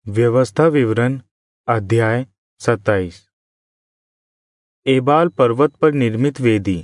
व्यवस्था विवरण अध्याय 27। एबाल पर्वत पर निर्मित वेदी।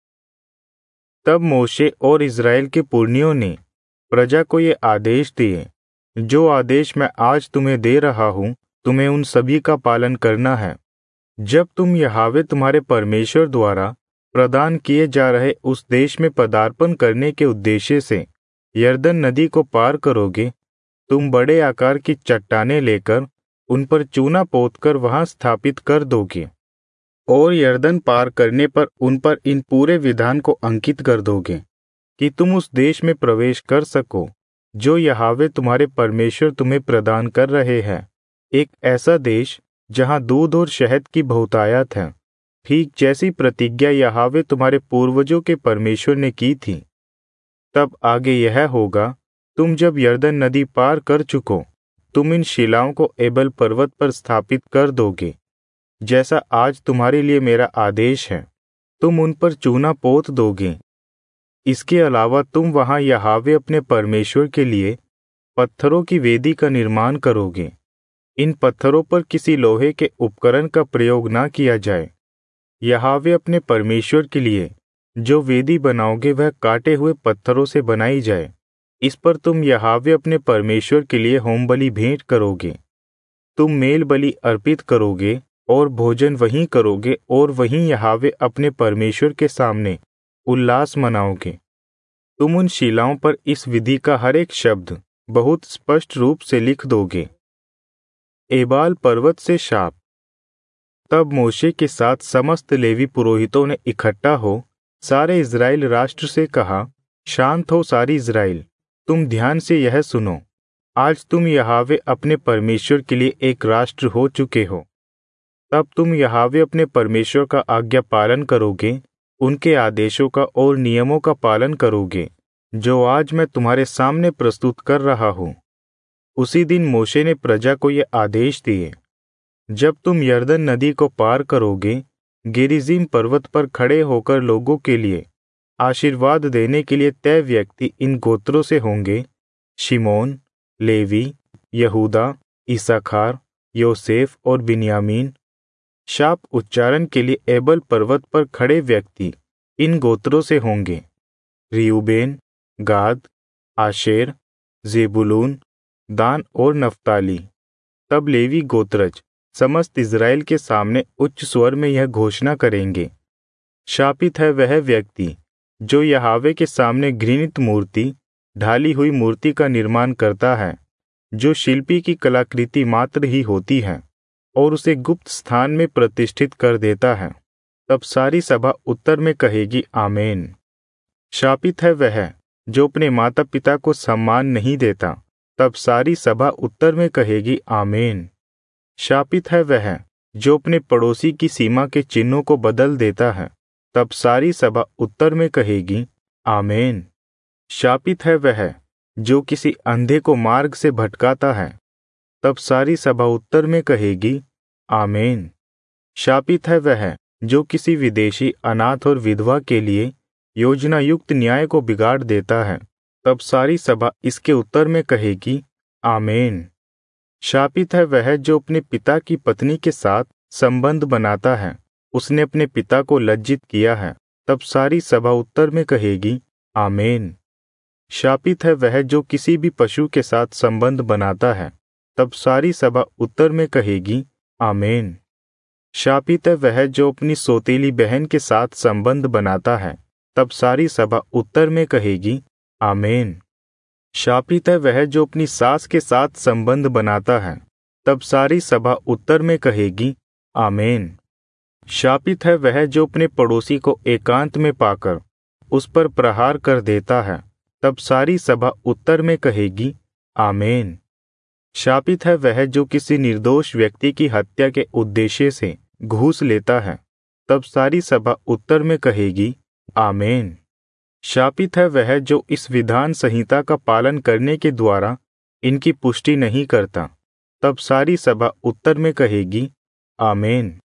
तब मोशे और इज़राइल के पुरनियों ने प्रजा को ये आदेश दिए, जो आदेश मैं आज तुम्हें दे रहा हूँ, तुम्हें उन सभी का पालन करना है। जब तुम यहोवा तुम्हारे परमेश्वर द्वारा प्रदान किए जा रहे उस देश में पदार्पण करने के उद्देश्य से यरदन नदी को पार करोगे, तुम बड़े आकार की चट्टानें लेकर उन पर चूना पोतकर वहां स्थापित कर दोगे और यरदन पार करने पर उन पर इन पूरे विधान को अंकित कर दोगे कि तुम उस देश में प्रवेश कर सको जो यहोवा तुम्हारे परमेश्वर तुम्हें प्रदान कर रहे हैं, एक ऐसा देश जहां दूध और शहद की बहुतायत है, ठीक जैसी प्रतिज्ञा यहोवा तुम्हारे पूर्वजों के परमेश्वर ने की थी। तब आगे यह होगा, तुम जब यरदन नदी पार कर चुको, तुम इन शिलाओं को एबल पर्वत पर स्थापित कर दोगे, जैसा आज तुम्हारे लिए मेरा आदेश है। तुम उन पर चूना पोत दोगे। इसके अलावा तुम वहां यहोवा अपने परमेश्वर के लिए पत्थरों की वेदी का निर्माण करोगे। इन पत्थरों पर किसी लोहे के उपकरण का प्रयोग न किया जाए। यहोवा अपने परमेश्वर के लिए जो वेदी बनाओगे वह काटे हुए पत्थरों से बनाई जाए। इस पर तुम यहोवा अपने परमेश्वर के लिए होमबलि भेंट करोगे। तुम मेल बलि अर्पित करोगे और भोजन वहीं करोगे और वहीं यहोवा अपने परमेश्वर के सामने उल्लास मनाओगे। तुम उन शिलाओं पर इस विधि का हर एक शब्द बहुत स्पष्ट रूप से लिख दोगे। एबाल पर्वत से शाप। तब मोशे के साथ समस्त लेवी पुरोहितों ने इकट्ठा हो सारे इज़राइल राष्ट्र से कहा, शांत हो सारी इज़राइल, तुम ध्यान से यह सुनो। आज तुम यहोवा अपने परमेश्वर के लिए एक राष्ट्र हो चुके हो। तब तुम यहोवा अपने परमेश्वर का आज्ञा पालन करोगे, उनके आदेशों का और नियमों का पालन करोगे, जो आज मैं तुम्हारे सामने प्रस्तुत कर रहा हूँ। उसी दिन मोशे ने प्रजा को ये आदेश दिए, जब तुम यरदन नदी को पार करोगे, गेरिज़ीम पर्वत पर खड़े होकर लोगों के लिए आशीर्वाद देने के लिए तय व्यक्ति इन गोत्रों से होंगे: शिमोन, लेवी, यहूदा, इसाखार, योसेफ और बिन्यामीन। शाप उच्चारण के लिए एबल पर्वत पर खड़े व्यक्ति इन गोत्रों से होंगे: रियूबेन, गाद, आशेर, जेबुलून, दान और नफ्ताली। तब लेवी गोत्रज समस्त इज़राइल के सामने उच्च स्वर में यह घोषणा करेंगे, शापित है वह व्यक्ति जो यहोवा के सामने घृणित मूर्ति, ढाली हुई मूर्ति का निर्माण करता है, जो शिल्पी की कलाकृति मात्र ही होती है, और उसे गुप्त स्थान में प्रतिष्ठित कर देता है। तब सारी सभा उत्तर में कहेगी, आमीन। शापित है वह जो अपने माता पिता को सम्मान नहीं देता। तब सारी सभा उत्तर में कहेगी, आमीन। शापित है वह जो अपने पड़ोसी की सीमा के चिन्हों को बदल देता है। तब सारी सभा उत्तर में कहेगी, आमीन। शापित है वह जो किसी अंधे को मार्ग से भटकाता है। तब सारी सभा उत्तर में कहेगी, आमीन। शापित है वह जो किसी विदेशी, अनाथ और विधवा के लिए योजना युक्त न्याय को बिगाड़ देता है। तब सारी सभा इसके उत्तर में कहेगी, आमीन। शापित है वह जो अपने पिता की पत्नी के साथ संबंध बनाता है, उसने अपने पिता को लज्जित किया है। तब सारी सभा उत्तर में कहेगी, आमीन। शापित है वह जो किसी भी पशु के साथ संबंध बनाता है। तब सारी सभा उत्तर में कहेगी, आमीन। शापित है वह जो अपनी सौतेली बहन के साथ संबंध बनाता है। तब सारी सभा उत्तर में कहेगी, आमीन। शापित है वह जो अपनी सास के साथ संबंध बनाता है। तब सारी सभा उत्तर में कहेगी, आमीन। शापित है वह जो अपने पड़ोसी को एकांत में पाकर उस पर प्रहार कर देता है। तब सारी सभा उत्तर में कहेगी, आमीन। शापित है वह जो किसी निर्दोष व्यक्ति की हत्या के उद्देश्य से घूस लेता है। तब सारी सभा उत्तर में कहेगी, आमीन। शापित है वह जो इस विधान संहिता का पालन करने के द्वारा इनकी पुष्टि नहीं करता। तब सारी सभा उत्तर में कहेगी, आमीन।